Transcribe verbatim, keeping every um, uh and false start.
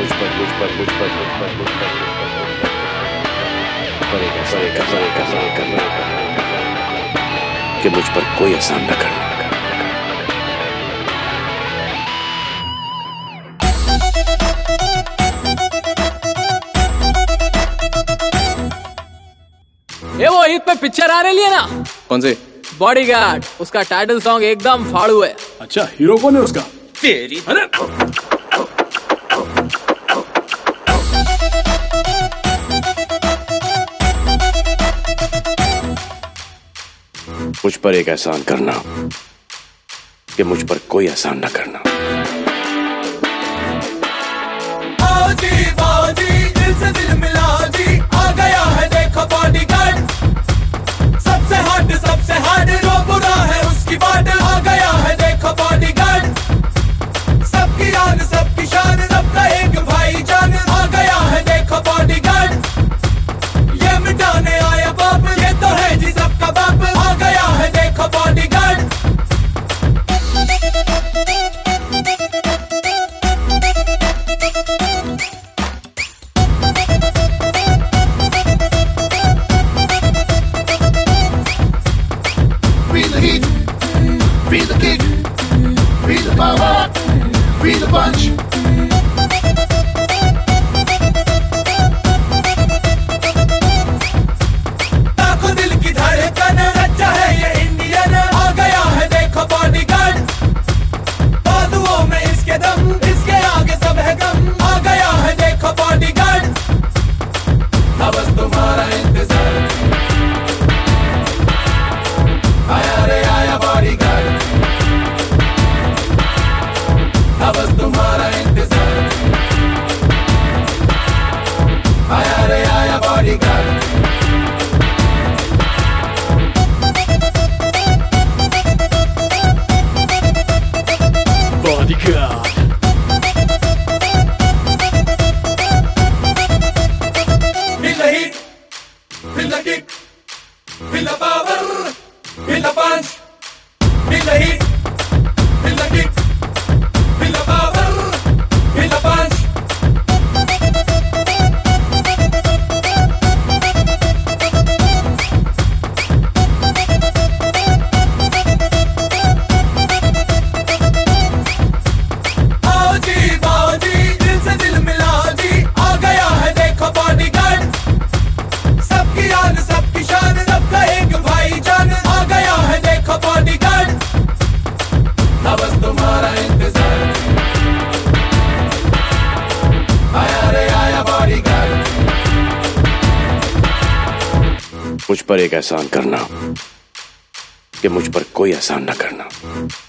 मुझ पर मुझ पर मुझ पर मुझ पर मुझ पर पर एक ऐसा एक ऐसा एक ऐसा करना कि मुझ पर कोई एहसान न करना। ये वो ईद पे पिक्चर आने लिए ना। कौन से? बॉडीगार्ड। उसका टाइटल सॉन्ग एकदम फाड़ू है। अच्छा, हीरो कौन है उसका? तेरी अरे मुझ पर एक एहसान करना कि मुझ पर कोई एहसान न करना। बाजी बाजी दिल से दिल मिला दी, आ गया है देखो बॉडीगार्ड। सबसे हार्ड सबसे हार्ड जो बुरा है उसकी बाट, आ गया है देखो बॉडीगार्ड। सबकी याद सबकी शान सबका एक भाईजान, आ गया है देखो बॉडीगार्ड। ये मिटाने आया बाप, ये तो है जी सबका बाप, आ गया है देखो Bodyguard. Feel the heat, feel the kick, feel the power, feel the punch. लाखों दिल की धड़कन, सच्चा है ये इंडियन, आ गया है देखो बॉडीगार्ड। बाजुओं में इसके दम, इसके आगे सब है गम, आ गया है देखो बॉडीगार्ड। था बस तुम्हारा इंतजार, आया रे आया बॉडीगार्ड। था बस तुम्हारा इंतजार, आया रे आया Bodyguard. Bodyguard. Feel the heat, feel the kick, feel the power, feel the punch. Feel the heat, feel the kick, feel the power, feel the punch. आओ जी बाजी दिल से दिल मिला दी, आ गया है देखो बॉडीगार्ड। सबकी याद सबकी शान सबका एक भाईजान, आ गया है देखो बॉडीगार्ड। था बस तुम्हारा इंतजार, आया रे आया बॉडीगार्ड। मुझ पर एक एहसान करना कि मुझ पर कोई एहसान न करना।